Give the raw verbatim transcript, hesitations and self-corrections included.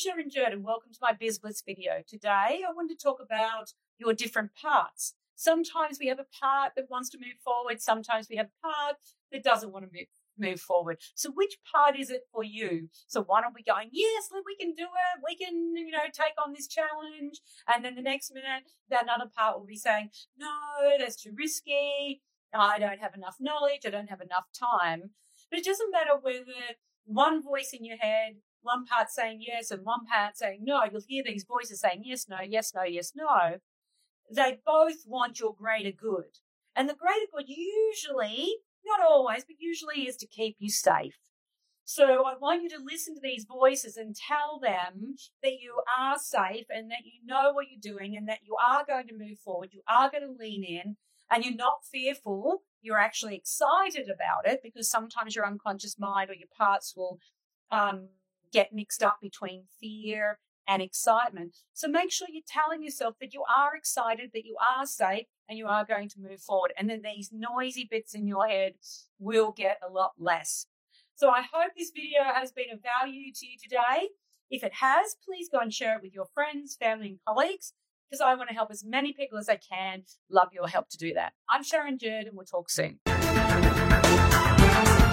Sharon Jerd and welcome to my BizBlitz video. Today I want to talk about your different parts. Sometimes we have a part that wants to move forward. Sometimes we have a part that doesn't want to move, move forward. So which part is it for you? So one are we going, yes, we can do it. We can, you know, take on this challenge. And then the next minute, that other part will be saying, no, that's too risky. I don't have enough knowledge. I don't have enough time. But it doesn't matter whether one voice in your head, one part saying yes and one part saying no. You'll hear these voices saying yes, no, yes, no, yes, no. They both want your greater good. And the greater good usually, not always, but usually is to keep you safe. So I want you to listen to these voices and tell them that you are safe and that you know what you're doing and that you are going to move forward. You are going to lean in and you're not fearful. You're actually excited about it because sometimes your unconscious mind or your parts will um, get mixed up between fear and excitement. So make sure you're telling yourself that you are excited, that you are safe, and you are going to move forward. And then these noisy bits in your head will get a lot less. So I hope this video has been of value to you today. If it has, please go and share it with your friends, family, and colleagues, because I want to help as many people as I can. Love your help to do that. I'm Sharon Jerd, and we'll talk soon.